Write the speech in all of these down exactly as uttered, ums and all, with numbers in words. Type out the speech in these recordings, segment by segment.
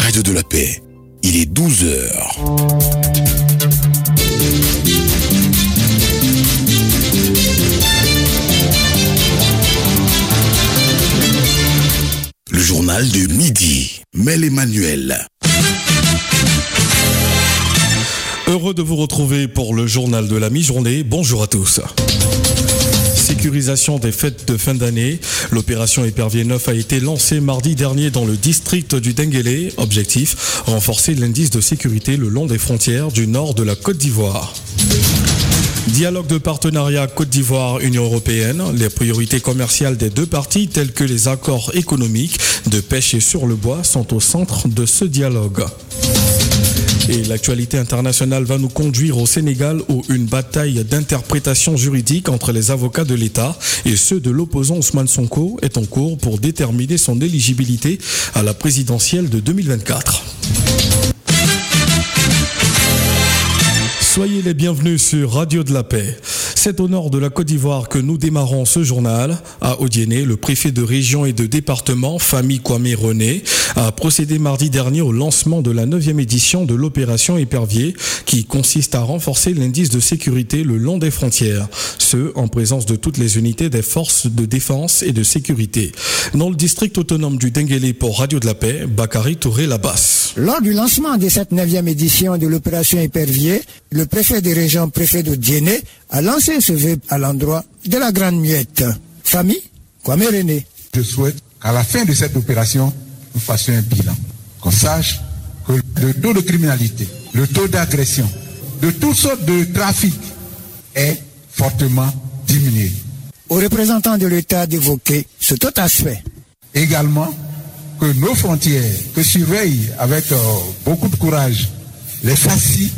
Radio de la Paix, il est douze heures. Le journal de midi, Mel Emmanuel. Heureux de vous retrouver pour le journal de la mi-journée. Bonjour à tous. Sécurisation des fêtes de fin d'année. L'opération Épervier neuf a été lancée mardi dernier dans le district du Denguélé. Objectif, renforcer l'indice de sécurité le long des frontières du nord de la Côte d'Ivoire. Dialogue de partenariat Côte d'Ivoire-Union européenne. Les priorités commerciales des deux parties, telles que les accords économiques de pêche et sur le bois, sont au centre de ce dialogue. Et l'actualité internationale va nous conduire au Sénégal où une bataille d'interprétation juridique entre les avocats de l'État et ceux de l'opposant Ousmane Sonko est en cours pour déterminer son éligibilité à la présidentielle de deux mille vingt-quatre. Soyez les bienvenus sur Radio de la Paix. C'est au nord de la Côte d'Ivoire que nous démarrons ce journal. À Odiéné, le préfet de région et de département, Fami Kwame René, a procédé mardi dernier au lancement de la neuvième édition de l'opération Épervier, qui consiste à renforcer l'indice de sécurité le long des frontières, ce en présence de toutes les unités des forces de défense et de sécurité. Dans le district autonome du Denguélé pour Radio de la Paix, Bakary Touré Labas. Lors du lancement de cette neuvième édition de l'opération Épervier, le préfet de région, préfet de Odiéné, a lancé ce vœu à l'endroit de la Grande Muette. Famille, Kwame René. Je souhaite qu'à la fin de cette opération, nous fassions un bilan. Qu'on sache que le taux de criminalité, le taux d'agression, de toutes sortes de trafic est fortement diminué. Aux représentants de l'État d'évoquer ce tout aspect. Également, que nos frontières, que surveillent avec euh, beaucoup de courage les F A C I,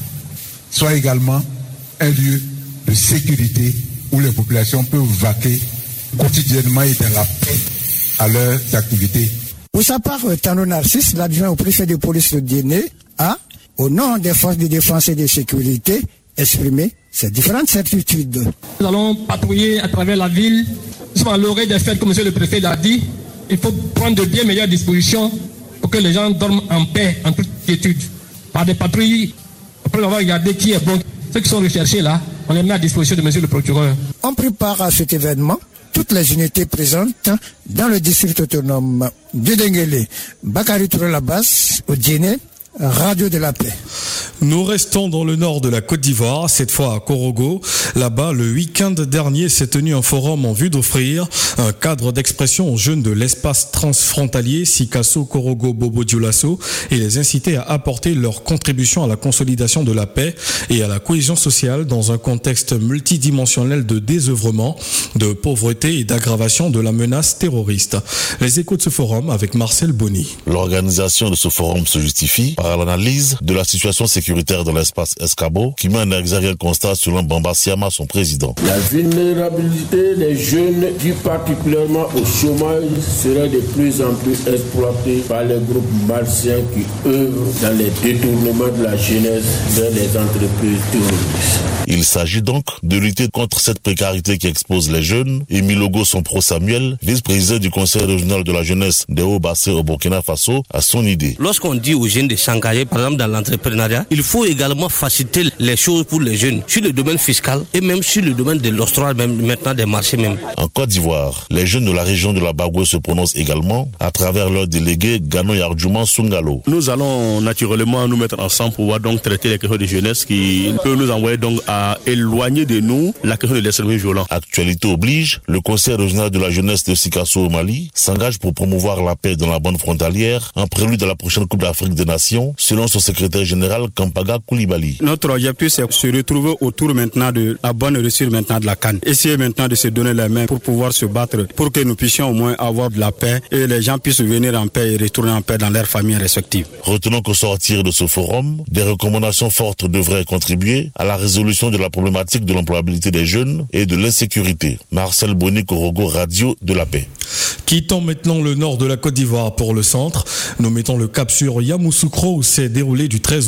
soient également un lieu de sécurité où les populations peuvent vaquer quotidiennement et dans la paix à leurs activités. Pour sa part, Tano Narcisse, l'adjoint au préfet de police de Odiéné, a, au nom des forces de défense et de sécurité, exprimé ces différentes certitudes. Nous allons patrouiller à travers la ville. Nous sommes à l'orée des fêtes, comme M. le préfet l'a dit. Il faut prendre de bien meilleures dispositions pour que les gens dorment en paix, en toute quiétude. Par des patrouilles, après avoir regardé qui est bon, ceux qui sont recherchés là, on les met à disposition de M. le procureur. On prépare à cet événement toutes les unités présentes dans le district autonome du Denguélé. Bakary Touré Labas, Odiéné, Radio de la Paix. Nous restons dans le nord de la Côte d'Ivoire, cette fois à Korogo. Là-bas, le week-end dernier s'est tenu un forum en vue d'offrir un cadre d'expression aux jeunes de l'espace transfrontalier Sikasso, Korogo, Bobo Dioulasso et les inciter à apporter leur contribution à la consolidation de la paix et à la cohésion sociale dans un contexte multidimensionnel de désœuvrement, de pauvreté et d'aggravation de la menace terroriste. Les échos de ce forum avec Marcel Bonny. L'organisation de ce forum se justifie par l'analyse de la situation sécuritaire dans l'espace Escabo qui met en exergue un constat selon Bamba Siama, son président. La vulnérabilité des jeunes, due particulièrement au chômage, serait de plus en plus exploitée par les groupes malsains qui œuvrent dans les détournements de la jeunesse vers les entreprises terroristes. Il s'agit donc de lutter contre cette précarité qui expose les jeunes. Émile Logo, son pro Samuel, vice-président du conseil régional de la jeunesse des Hauts-Bassins au Burkina Faso, a son idée. Lorsqu'on dit aux jeunes de s'engager, par exemple dans l'entrepreneuriat, il faut également faciliter les choses pour les jeunes sur le domaine fiscal et même sur le domaine de l'octroi, même maintenant des marchés même. En Côte d'Ivoire, les jeunes de la région de la Bagoué se prononcent également à travers leur délégué Gano Yardjouman Sungalo. Nous allons naturellement nous mettre ensemble pour pouvoir donc traiter les questions de jeunesse qui peuvent nous envoyer donc à éloigner de nous la question de l'extrémisme violent. Actualité oblige, le conseil régional de la jeunesse de Sikasso au Mali s'engage pour promouvoir la paix dans la bande frontalière en prélude à la prochaine Coupe d'Afrique des Nations, selon son secrétaire général Kampaga Koulibaly. Notre objectif c'est se retrouver autour maintenant de la bonne réussite maintenant de la CAN. Essayer maintenant de se donner les mains pour pouvoir se battre, pour que nous puissions au moins avoir de la paix et les gens puissent venir en paix et retourner en paix dans leurs familles respectives. Retenons qu'au sortir de ce forum, des recommandations fortes devraient contribuer à la résolution de la problématique de l'employabilité des jeunes et de l'insécurité. Marcel Bonny, Korogo, Radio de la Paix. Quittons maintenant le nord de la Côte d'Ivoire pour le centre. Nous mettons le cap sur Yamoussoukro où s'est déroulé du treize au quinze décembre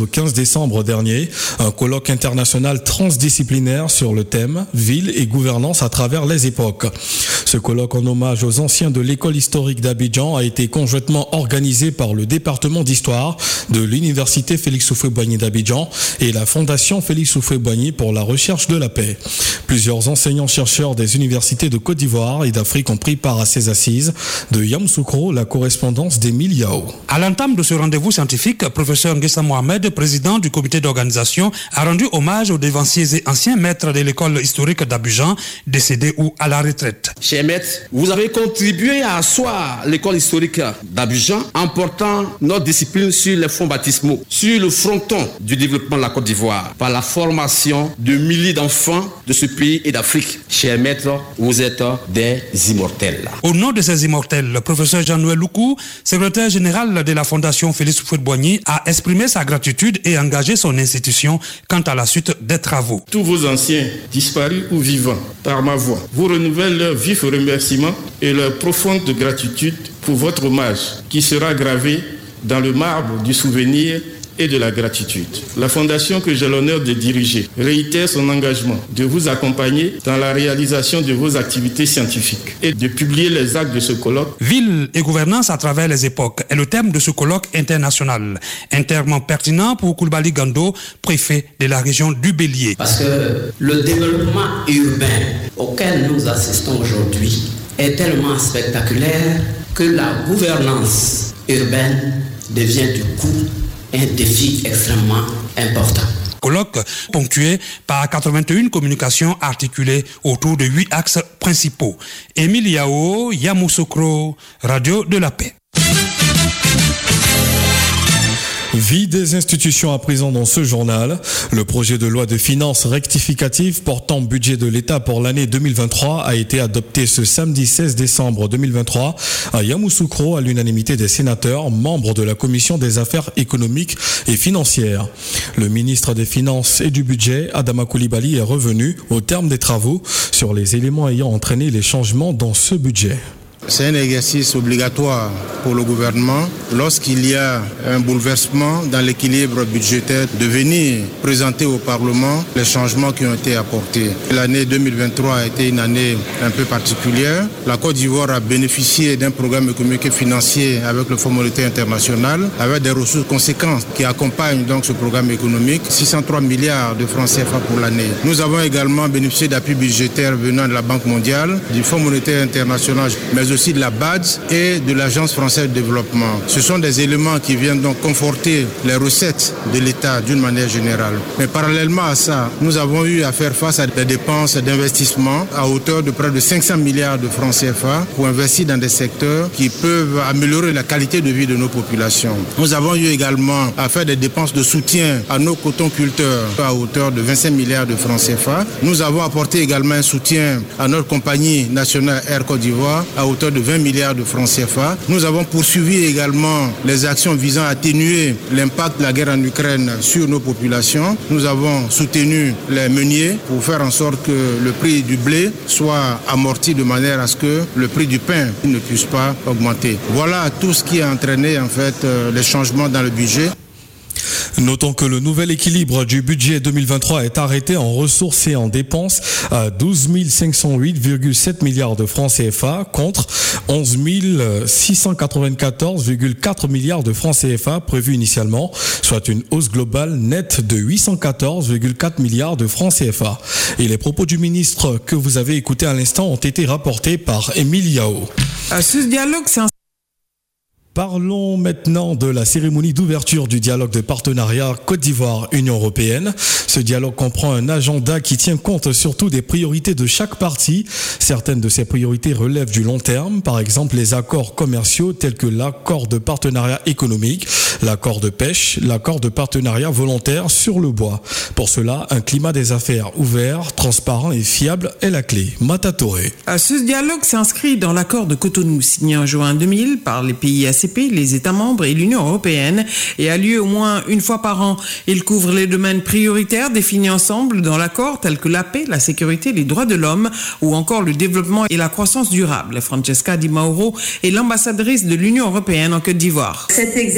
décembre dernier un colloque international transdisciplinaire sur le thème « Ville et gouvernance à travers les époques ». Ce colloque en hommage aux anciens de l'école historique d'Abidjan a été conjointement organisé par le département d'histoire de l'université Félix Houphouët-Boigny d'Abidjan et la fondation Félix Houphouët-Boigny pour la recherche de la paix. Plusieurs enseignants-chercheurs des universités de Côte d'Ivoire et d'Afrique ont pris part à ces assises. De Yamoussoukro, la correspondance d'Émile Yao. À l'entame de ce rendez-vous scientifique, professeur Nguessa Mohamed, président du comité d'organisation, a rendu hommage aux dévanciers et anciens maîtres de l'école historique d'Abidjan, décédés ou à la retraite. Chers maîtres, vous avez contribué à asseoir l'école historique d'Abidjan en portant notre discipline sur les fonds baptismaux, sur le fronton du développement de la Côte d'Ivoire, par la formation de milliers d'enfants de ce pays et d'Afrique. Chers maîtres, vous êtes des immortels. Au nom de ces immortels, le professeur Jean-Noël Loukou, secrétaire général de la fondation Félix Houphouët-Boigny, a exprimé sa gratitude et engagé son institution quant à la suite des travaux. Tous vos anciens, disparus ou vivants, par ma voix, vous renouvellent leurs vifs remerciements et leur profonde gratitude pour votre hommage qui sera gravé dans le marbre du souvenir et de la gratitude. La fondation que j'ai l'honneur de diriger réitère son engagement de vous accompagner dans la réalisation de vos activités scientifiques et de publier les actes de ce colloque. Ville et gouvernance à travers les époques est le thème de ce colloque international. Internement pertinent pour Koulibaly Gando, préfet de la région du Bélier. Parce que le développement urbain auquel nous assistons aujourd'hui est tellement spectaculaire que la gouvernance urbaine devient du coup un défi extrêmement important. Colloque ponctué par quatre-vingt-un communications articulées autour de huit axes principaux. Émile Yao, Yamoussoukro, Radio de la Paix. Vie des institutions à présent dans ce journal. Le projet de loi de finances rectificative portant budget de l'État pour l'année deux mille vingt-trois a été adopté ce samedi seize décembre deux mille vingt-trois à Yamoussoukro à l'unanimité des sénateurs, membres de la Commission des affaires économiques et financières. Le ministre des Finances et du Budget, Adama Coulibaly, est revenu au terme des travaux sur les éléments ayant entraîné les changements dans ce budget. C'est un exercice obligatoire pour le gouvernement lorsqu'il y a un bouleversement dans l'équilibre budgétaire de venir présenter au Parlement les changements qui ont été apportés. L'année deux mille vingt-trois a été une année un peu particulière. La Côte d'Ivoire a bénéficié d'un programme économique et financier avec le Fonds monétaire international, avec des ressources conséquentes qui accompagnent donc ce programme économique, six cent trois milliards de francs C F A pour l'année. Nous avons également bénéficié d'appui budgétaire venant de la Banque mondiale, du Fonds monétaire international, mais aussi aussi de la B A D et de l'Agence française de développement. Ce sont des éléments qui viennent donc conforter les recettes de l'État d'une manière générale. Mais parallèlement à ça, nous avons eu à faire face à des dépenses d'investissement à hauteur de près de cinq cents milliards de francs C F A pour investir dans des secteurs qui peuvent améliorer la qualité de vie de nos populations. Nous avons eu également à faire des dépenses de soutien à nos cotonculteurs à hauteur de vingt-cinq milliards de francs C F A. Nous avons apporté également un soutien à notre compagnie nationale Air Côte d'Ivoire à hauteur de vingt milliards de francs C F A. Nous avons poursuivi également les actions visant à atténuer l'impact de la guerre en Ukraine sur nos populations. Nous avons soutenu les meuniers pour faire en sorte que le prix du blé soit amorti de manière à ce que le prix du pain ne puisse pas augmenter. Voilà tout ce qui a entraîné en fait les changements dans le budget. Notons que le nouvel équilibre du budget deux mille vingt-trois est arrêté en ressources et en dépenses à douze mille cinq cent huit virgule sept milliards de francs C F A contre onze mille six cent quatre-vingt-quatorze virgule quatre milliards de francs C F A prévus initialement, soit une hausse globale nette de huit cent quatorze virgule quatre milliards de francs C F A. Et les propos du ministre que vous avez écoutés à l'instant ont été rapportés par Émile Yao. À ce dialogue, c'est un Parlons maintenant de la cérémonie d'ouverture du dialogue de partenariat Côte d'Ivoire-Union européenne. Ce dialogue comprend un agenda qui tient compte surtout des priorités de chaque partie. Certaines de ces priorités relèvent du long terme, par exemple les accords commerciaux tels que l'accord de partenariat économique, l'accord de pêche, l'accord de partenariat volontaire sur le bois. Pour cela, un climat des affaires ouvert, transparent et fiable est la clé. Mata Touré. Ce dialogue s'inscrit dans l'accord de Cotonou signé en juin deux mille par les pays A C P, les États membres et l'Union européenne et a lieu au moins une fois par an. Il couvre les domaines prioritaires définis ensemble dans l'accord tels que la paix, la sécurité, les droits de l'homme ou encore le développement et la croissance durable. Francesca Di Mauro est l'ambassadrice de l'Union européenne en Côte d'Ivoire. Cet exercice annuel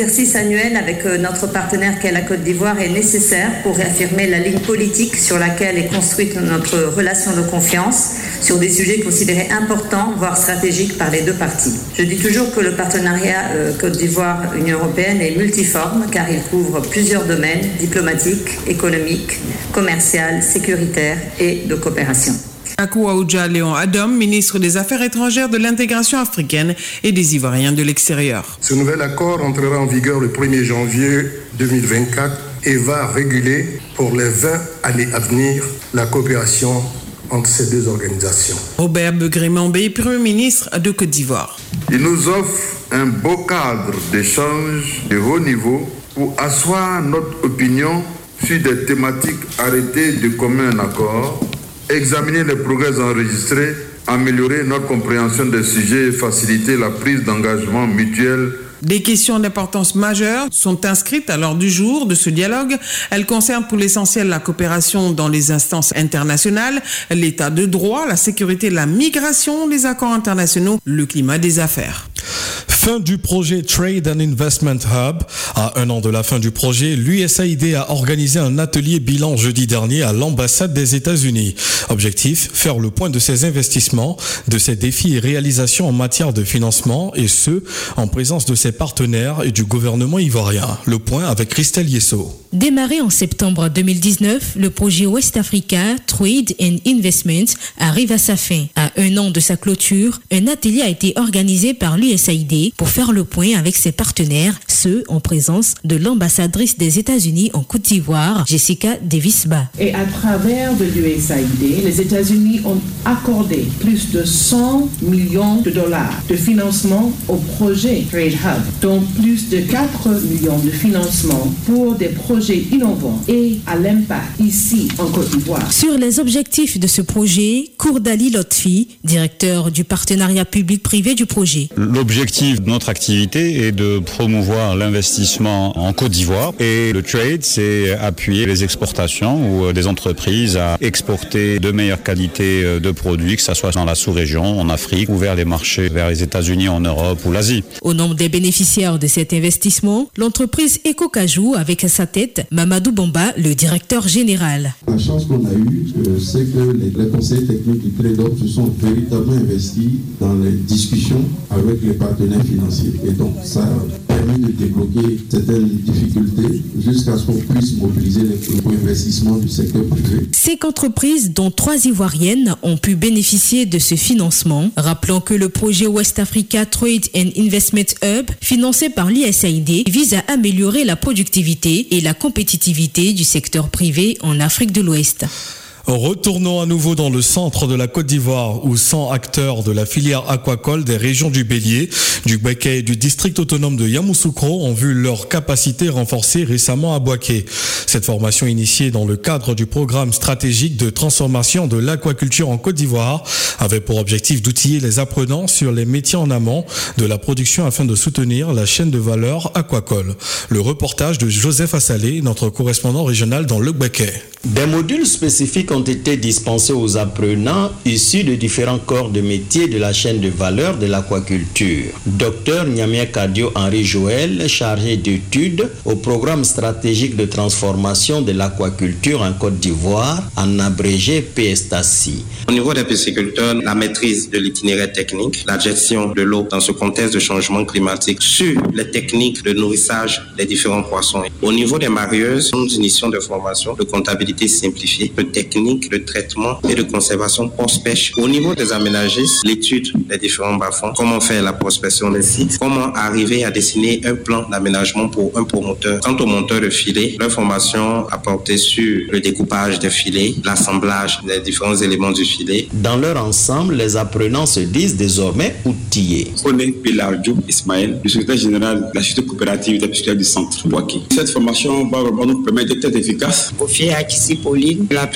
annuel avec notre partenaire qu'est la Côte d'Ivoire est nécessaire pour réaffirmer la ligne politique sur laquelle est construite notre relation de confiance sur des sujets considérés importants, voire stratégiques par les deux parties. Je dis toujours que le partenariat euh, Côte d'Ivoire-Union européenne est multiforme car il couvre plusieurs domaines diplomatiques, économiques, commerciaux, sécuritaires et de coopération. Akouaouja Léon Adam, ministre des Affaires étrangères, de l'intégration africaine et des Ivoiriens de l'extérieur. Ce nouvel accord entrera en vigueur le premier janvier deux mille vingt-quatre et va réguler pour les vingt années à venir la coopération entre ces deux organisations. Robert Begré-Mambé, Premier ministre de Côte d'Ivoire. Il nous offre un beau cadre d'échange de haut niveau pour asseoir notre opinion sur des thématiques arrêtées de commun accord, examiner les progrès enregistrés, améliorer notre compréhension des sujets et faciliter la prise d'engagement mutuel. Des questions d'importance majeure sont inscrites à l'ordre du jour de ce dialogue. Elles concernent pour l'essentiel la coopération dans les instances internationales, l'état de droit, la sécurité, la migration, les accords internationaux, le climat des affaires. Fin du projet Trade and Investment Hub. À un an de la fin du projet, l'U S A I D a organisé un atelier bilan jeudi dernier à l'ambassade des États-Unis. Objectif, faire le point de ses investissements, de ses défis et réalisations en matière de financement, et ce, en présence de ses partenaires et du gouvernement ivoirien. Le point avec Christelle Yesso. Démarré en septembre deux mille dix-neuf, le projet West Africa Trade and Investment arrive à sa fin. À un an de sa clôture, un atelier a été organisé par l'U S A I D pour faire le point avec ses partenaires, ceux en présence de l'ambassadrice des États-Unis en Côte d'Ivoire, Jessica Davis-Ba. Et à travers de l'U S A I D, les États-Unis ont accordé plus de cent millions de dollars de financement au projet Trade Hub, dont plus de quatre millions de financement pour des projets innovants et à l'impact ici en Côte d'Ivoire. Sur les objectifs de ce projet, Kourdali Lotfi, directeur du partenariat public-privé du projet. L'objectif de notre activité est de promouvoir l'investissement en Côte d'Ivoire, et le trade, c'est appuyer les exportations ou des entreprises à exporter de meilleure qualité de produits, que ce soit dans la sous-région, en Afrique ou vers les marchés, vers les États-Unis, en Europe ou l'Asie. Au nombre des bénéficiaires de cet investissement, l'entreprise Eco-Cajou avec à sa tête Mamadou Bamba, le directeur général. La chance qu'on a eue, c'est que les, les conseils techniques du Trade Hub se sont véritablement investis dans les discussions avec les partenaires financiers. Et donc, ça a permis de débloquer certaines difficultés jusqu'à ce qu'on puisse mobiliser les co-investissements du secteur privé. Cinq entreprises, dont trois ivoiriennes, ont pu bénéficier de ce financement. Rappelons que le projet West Africa Trade and Investment Hub, financé par l'U S A I D, vise à améliorer la productivité et la compétitivité du secteur privé en Afrique de l'Ouest. Retournons à nouveau dans le centre de la Côte d'Ivoire où cent acteurs de la filière aquacole des régions du Bélier, du Béquet et du district autonome de Yamoussoukro ont vu leur capacité renforcée récemment à Bouaké. Cette formation initiée dans le cadre du programme stratégique de transformation de l'aquaculture en Côte d'Ivoire avait pour objectif d'outiller les apprenants sur les métiers en amont de la production afin de soutenir la chaîne de valeur aquacole. Le reportage de Joseph Assalé, notre correspondant régional dans le Béquet. Des modules spécifiques ont été dispensés aux apprenants issus de différents corps de métiers de la chaîne de valeur de l'aquaculture. Docteur Niamien Kadio Henri Joël, chargé d'études au programme stratégique de transformation de l'aquaculture en Côte d'Ivoire, en abrégé P S T A C I. Au niveau des pisciculteurs, la maîtrise de l'itinéraire technique, la gestion de l'eau dans ce contexte de changement climatique, sur les techniques de nourrissage des différents poissons. Au niveau des marieuses, nous initions de formation de comptabilité simplifiée, de techniques de traitement et de conservation post-pêche. Au niveau des aménagistes, l'étude des différents bas-fonds, comment faire la prospection des sites, comment arriver à dessiner un plan d'aménagement pour un promoteur. Quant aux monteurs de filets, leur formation a porté sur le découpage des filets, l'assemblage des différents éléments du filet. Dans leur ensemble, les apprenants se disent désormais outillés. René Pilardjou Ismaël, le secrétaire général de la société coopérative des pisciculteurs du centre Bouaké. Cette formation va vraiment nous permettre d'être efficace. Kofi Akissi Pauline, la présidente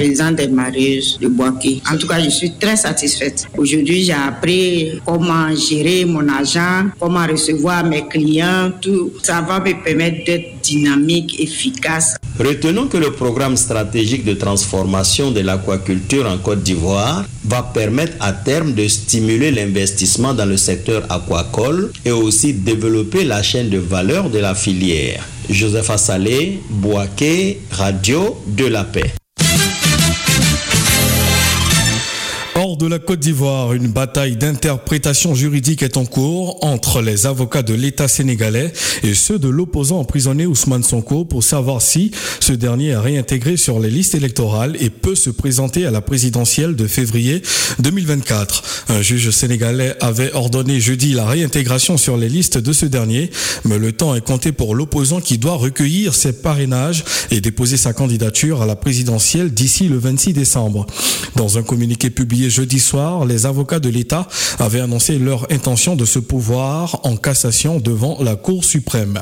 des marieuses de Boaké. En tout cas, je suis très satisfaite. Aujourd'hui, j'ai appris comment gérer mon argent, comment recevoir mes clients, tout. Ça va me permettre d'être dynamique, efficace. Retenons que le programme stratégique de transformation de l'aquaculture en Côte d'Ivoire va permettre à terme de stimuler l'investissement dans le secteur aquacole et aussi développer la chaîne de valeur de la filière. Joseph Assalé, Boaké, Radio de la Paix. Hors de la Côte d'Ivoire, une bataille d'interprétation juridique est en cours entre les avocats de l'État sénégalais et ceux de l'opposant emprisonné Ousmane Sonko pour savoir si ce dernier a réintégré sur les listes électorales et peut se présenter à la présidentielle de février deux mille vingt-quatre. Un juge sénégalais avait ordonné jeudi la réintégration sur les listes de ce dernier, mais le temps est compté pour l'opposant qui doit recueillir ses parrainages et déposer sa candidature à la présidentielle d'ici le vingt-six décembre. Dans un communiqué publié jeudi soir, les avocats de l'État avaient annoncé leur intention de se pourvoir en cassation devant la Cour suprême.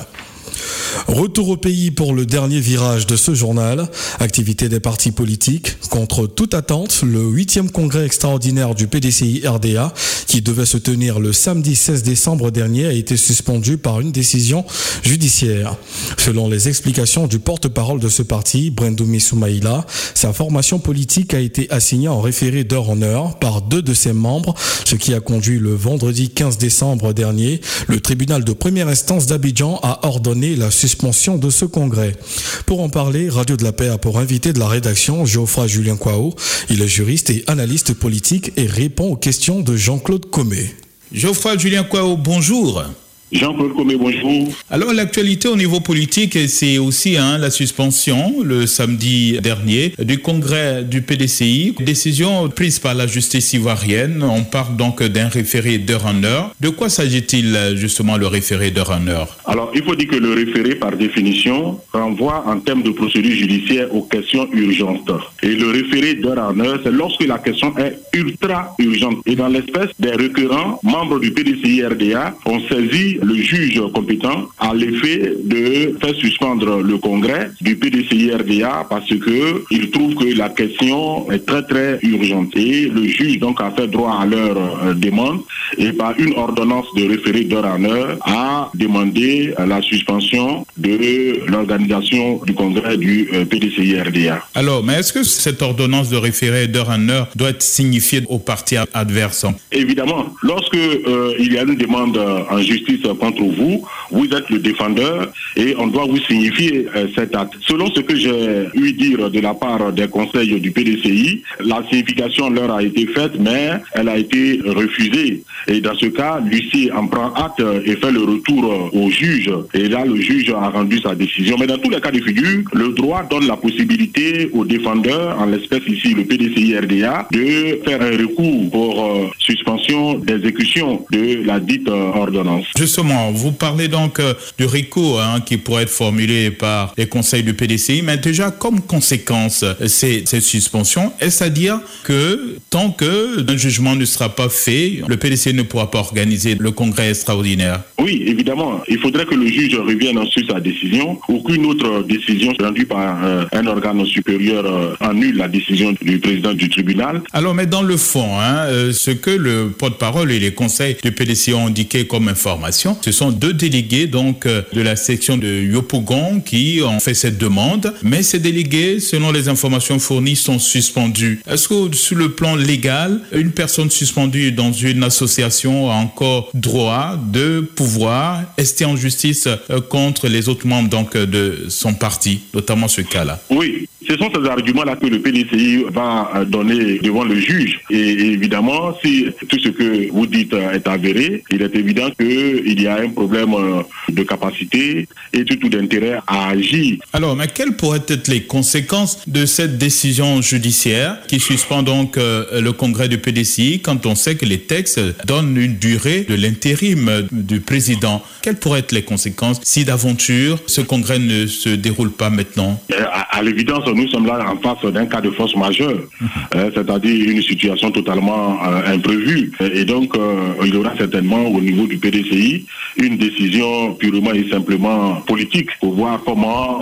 Retour au pays pour le dernier virage de ce journal. Activité des partis politiques. Contre toute attente, le huitième congrès extraordinaire du P D C I R D A, qui devait se tenir le samedi seize décembre dernier, a été suspendu par une décision judiciaire. Selon les explications du porte-parole de ce parti, Brendoumi Soumaïla, sa formation politique a été assignée en référé d'heure en heure par deux de ses membres, ce qui a conduit le vendredi quinze décembre dernier, le tribunal de première instance d'Abidjan a ordonné la suspension de ce congrès. Pour en parler, Radio de la Paix a pour invité de la rédaction Geoffroy Julien Kwao. Il est juriste et analyste politique et répond aux questions de Jean-Claude Comé. Geoffroy Julien Kwao, bonjour. Jean-Claude Comé, bonjour. Alors, l'actualité au niveau politique, c'est aussi hein, la suspension, le samedi dernier, du congrès du P D C I. Décision prise par la justice ivoirienne. On parle donc d'un référé d'heure en heure. De quoi s'agit-il justement le référé d'heure en heure? Alors, il faut dire que le référé, par définition, renvoie en termes de procédure judiciaire aux questions urgentes. Et le référé d'heure en heure, c'est lorsque la question est ultra urgente. Et dans l'espèce, des requérants, membres du P D C I R D A, ont saisi le juge compétent à l'effet de faire suspendre le congrès du P D C I R D A parce que il trouve que la question est très très urgente. Et le juge donc a fait droit à leur euh, demande et par une ordonnance de référé d'heure en heure a demandé euh, la suspension de l'organisation du congrès du euh, P D C I R D A. Alors, mais est-ce que cette ordonnance de référé d'heure en heure doit être signifiée aux parties adverses? Évidemment, lorsque euh, il y a une demande euh, en justice contre vous, vous êtes le défendeur et on doit vous signifier euh, cet acte. Selon ce que j'ai eu dire de la part des conseils du P D C I, la signification leur a été faite, mais elle a été refusée. Et dans ce cas, l'huissier en prend acte et fait le retour au juge. Et là, le juge a rendu sa décision. Mais dans tous les cas de figure, le droit donne la possibilité au défendeur, en l'espèce ici le P D C I R D A, de faire un recours pour euh, suspension d'exécution de la dite euh, ordonnance. Justement, vous parlez donc euh, du recours hein, qui pourrait être formulé par les conseils du P D C I, mais déjà comme conséquence, c'est cette suspension, est-ce à dire que tant qu'un jugement ne sera pas fait, le P D C I ne pourra pas organiser le congrès extraordinaire? Oui, évidemment. Il faudrait que le juge revienne sur sa décision. Aucune autre décision rendue par euh, un organe supérieur euh, annule la décision du président du tribunal. Alors, mais dans le fond, hein, euh, ce que le porte-parole et les conseils du P D C I ont indiqué comme information, ce sont deux délégués donc euh, de la section de Yopougon qui ont fait cette demande, mais ces délégués, selon les informations fournies, sont suspendus. Est-ce que sur le plan légal, une personne suspendue dans une association a encore droit de pouvoir rester en justice euh, contre les autres membres donc de son parti, notamment ce cas-là? Oui. Ce sont ces arguments-là que le P D C I va donner devant le juge. Et évidemment, si tout ce que vous dites est avéré, il est évident qu'il y a un problème de capacité et tout d'intérêt à agir. Alors, mais quelles pourraient être les conséquences de cette décision judiciaire qui suspend donc euh, le congrès du P D C I quand on sait que les textes donnent une durée de l'intérim du président? Quelles pourraient être les conséquences si d'aventure ce congrès ne se déroule pas maintenant? À, à l'évidence, nous sommes là en face d'un cas de force majeure, mmh. euh, c'est-à-dire une situation totalement euh, imprévue. Et donc, euh, il y aura certainement au niveau du P D C I une décision purement et simplement politique pour voir comment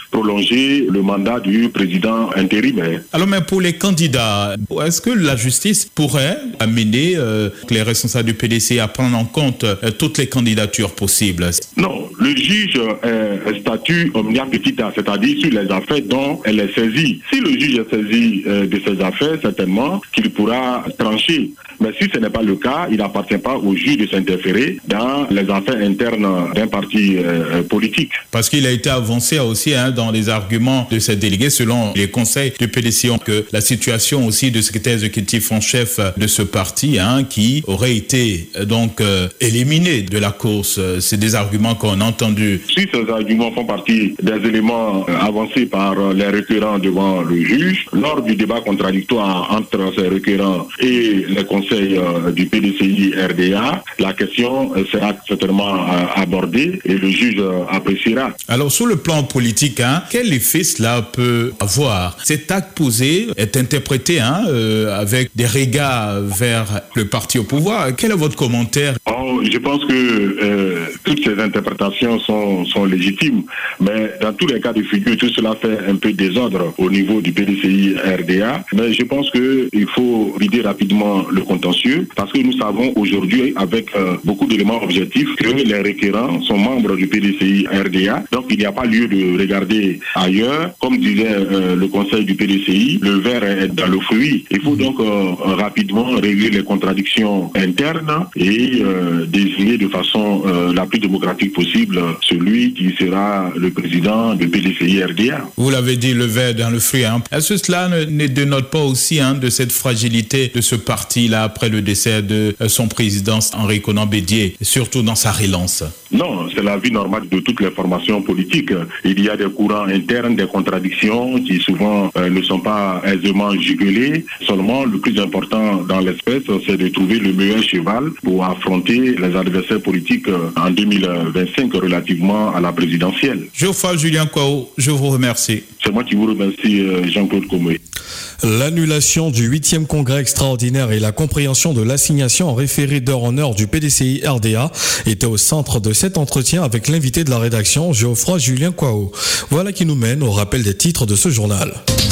prolonger le mandat du président intérimaire. Alors, mais pour les candidats, est-ce que la justice pourrait amener euh, les responsables du P D C à prendre en compte euh, toutes les candidatures possibles? Non, le juge euh, statue omnia petita, c'est-à-dire sur les affaires dont elle est saisie. Si le juge est saisi euh, de ces affaires, certainement qu'il pourra trancher. Mais si ce n'est pas le cas, il n'appartient pas au juge de s'interférer dans les affaires internes d'un parti euh, politique. Parce qu'il a été avancé aussi hein, dans les arguments de ces délégués, selon les conseils du P D C, que la situation aussi du secrétaire exécutif en chef de ce parti, hein, qui aurait été donc euh, éliminé de la course. C'est des arguments qu'on a entendus. Si ces arguments font partie des éléments euh, avancés par euh, les requérants devant le juge, lors du débat contradictoire entre ces requérants et les conseils euh, du P D C I R D A, la question euh, sera certainement euh, abordée et le juge euh, appréciera. Alors sur le plan politique, hein, quel effet cela peut avoir? Cet acte posé est interprété hein, euh, avec des regards vers le parti au pouvoir. Quel est votre commentaire? Oh, je pense que euh, toutes ces interprétations sont, sont légitimes, mais dans tous les cas de figure, tout cela fait un peu désordre au niveau du P D C I R D A. Mais je pense qu'il faut vider rapidement le contentieux, parce que nous savons aujourd'hui, avec euh, beaucoup d'éléments objectifs, que les requérants sont membres du P D C I R D A. Donc il n'y a pas lieu de regarder ailleurs. Comme disait euh, le conseil du P D C I, le verre est dans le fruit. Il faut donc euh, rapidement régler les contradictions internes et euh, désigner de façon euh, la plus démocratique possible celui qui sera le président du P D C I R D A. Vous l'avez dit, le verre dans le fruit. Hein. Est-ce que cela ne, ne dénote pas aussi hein, de cette fragilité de ce parti-là après le décès de euh, son président Henri Konan Bédié, surtout dans sa relance? Non, c'est la vie normale de toutes les formations politiques. Il y a des courants internes, des contradictions qui souvent euh, ne sont pas aisément jugulées. Seulement, le plus important dans l'espèce, c'est de trouver le meilleur cheval pour affronter les adversaires politiques en deux mille vingt-cinq relativement à la présidentielle. Geoffroy Julien Kwao, je vous remercie. C'est moi qui vous remercie, Jean-Claude Comoué. L'annulation du huitième congrès extraordinaire et la compréhension de l'assignation en référé d'heure en heure du P D C I R D A étaient au centre de cet entretien avec l'invité de la rédaction, Geoffroy Julien Kwao. Voilà qui nous mène au rappel des titres de ce journal.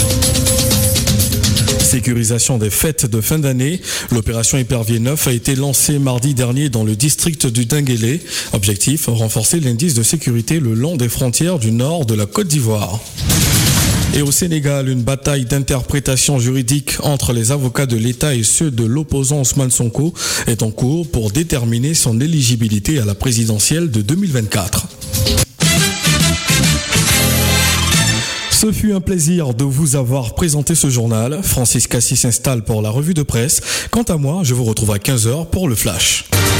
Sécurisation des fêtes de fin d'année. L'opération Épervier neuf a été lancée mardi dernier dans le district du Denguélé. Objectif, renforcer l'indice de sécurité le long des frontières du nord de la Côte d'Ivoire. Et au Sénégal, une bataille d'interprétation juridique entre les avocats de l'État et ceux de l'opposant Ousmane Sonko est en cours pour déterminer son éligibilité à la présidentielle de deux mille vingt-quatre. Ce fut un plaisir de vous avoir présenté ce journal. Francis Cassis s'installe pour la revue de presse. Quant à moi, je vous retrouve à quinze heures pour le Flash.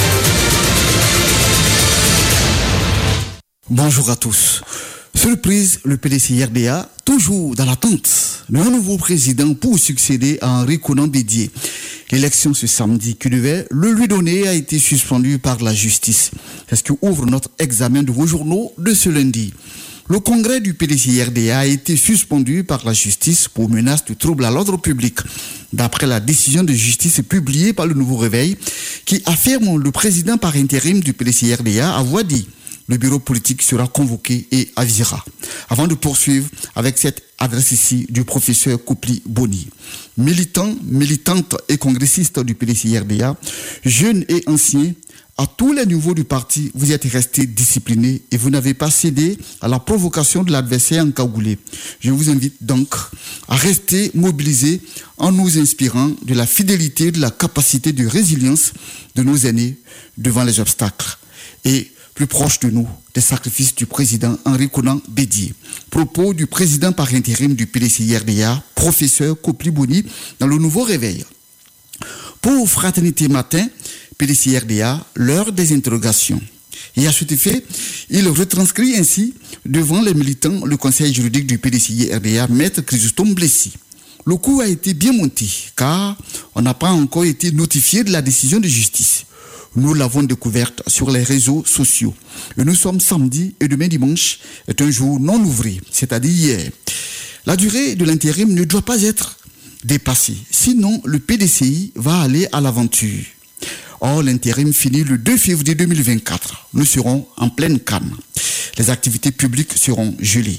Bonjour à tous. Surprise, le P D C I R D A, toujours dans l'attente d'un nouveau président pour succéder à Henri Konan Bédié. L'élection ce samedi qui devait le lui donner a été suspendue par la justice. C'est ce que ouvre notre examen de vos journaux de ce lundi. Le congrès du P D C I R D A a été suspendu par la justice pour menace de trouble à l'ordre public. D'après la décision de justice publiée par le Nouveau Réveil, qui affirme le président par intérim du P D C I R D A a voix dit. Le bureau politique sera convoqué et avisera. Avant de poursuivre avec cette adresse ici du professeur Koupli Boni. Militant, militante et congressiste du P D C I R D A, jeunes et anciens, à tous les niveaux du parti, vous êtes restés disciplinés et vous n'avez pas cédé à la provocation de l'adversaire encagoulé. Je vous invite donc à rester mobilisés en nous inspirant de la fidélité, de la capacité de résilience de nos aînés devant les obstacles. Et plus proche de nous, des sacrifices du président Henri Konan Bédié. Propos du président par intérim du P D C I R D A, professeur Koupli Boni, dans le Nouveau Réveil. Pour Fraternité Matin, P D C I R D A, l'heure des interrogations. Et à cet effet, il retranscrit ainsi devant les militants le conseil juridique du P D C I R D A, Maître Chrysostome Blessy. Le coup a été bien monté, car on n'a pas encore été notifié de la décision de justice. Nous l'avons découverte sur les réseaux sociaux. Et nous sommes samedi et demain dimanche est un jour non ouvré, c'est-à-dire hier. La durée de l'intérim ne doit pas être dépassée. Sinon, le P D C I va aller à l'aventure. Or, l'intérim finit le deux février deux mille vingt-quatre. Nous serons en pleine canne. Les activités publiques seront gelées.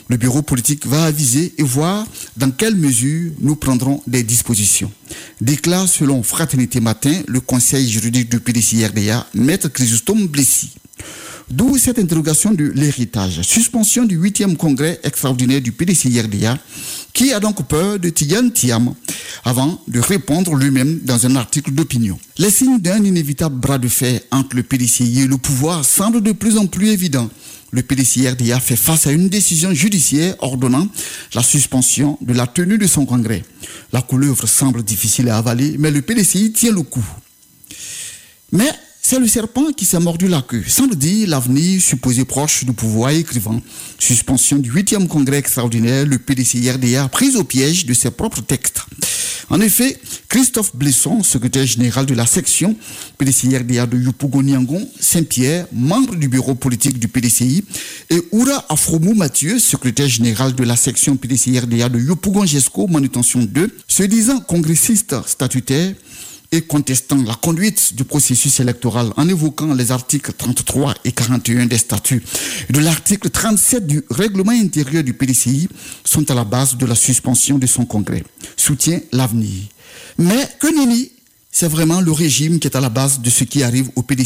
Le bureau politique va aviser et voir dans quelle mesure nous prendrons des dispositions. Déclare selon Fraternité Matin le conseil juridique du P D C I R D A, Maître Chrysostome Blessy. D'où cette interrogation de l'héritage. Suspension du huitième congrès extraordinaire du P D C I R D A, qui a donc peur de Tidiane Thiam, avant de répondre lui-même dans un article d'opinion. Les signes d'un inévitable bras de fer entre le P D C I et le pouvoir semblent de plus en plus évidents. Le P D C I R D A fait face à une décision judiciaire ordonnant la suspension de la tenue de son congrès. La couleuvre semble difficile à avaler, mais le P D C I tient le coup. Mais c'est le serpent qui s'est mordu la queue. Sans le dire, l'avenir supposé proche du pouvoir écrivant. Suspension du huitième congrès extraordinaire, le P D C I R D A pris au piège de ses propres textes. En effet, Christophe Blesson, secrétaire général de la section P D C I R D A de Yopougon-Niangon, Saint-Pierre, membre du bureau politique du P D C I, et Oura Afromou Mathieu, secrétaire général de la section P D C I R D A de Yopougon-Gesco, manutention deux, se disant congressiste statutaire, et contestant la conduite du processus électoral en évoquant les articles trente-trois et quarante et un des statuts et de l'article trente-sept du règlement intérieur du P D C I sont à la base de la suspension de son congrès. Soutient l'avenir. Mais que nenni, c'est vraiment le régime qui est à la base de ce qui arrive au P D C I.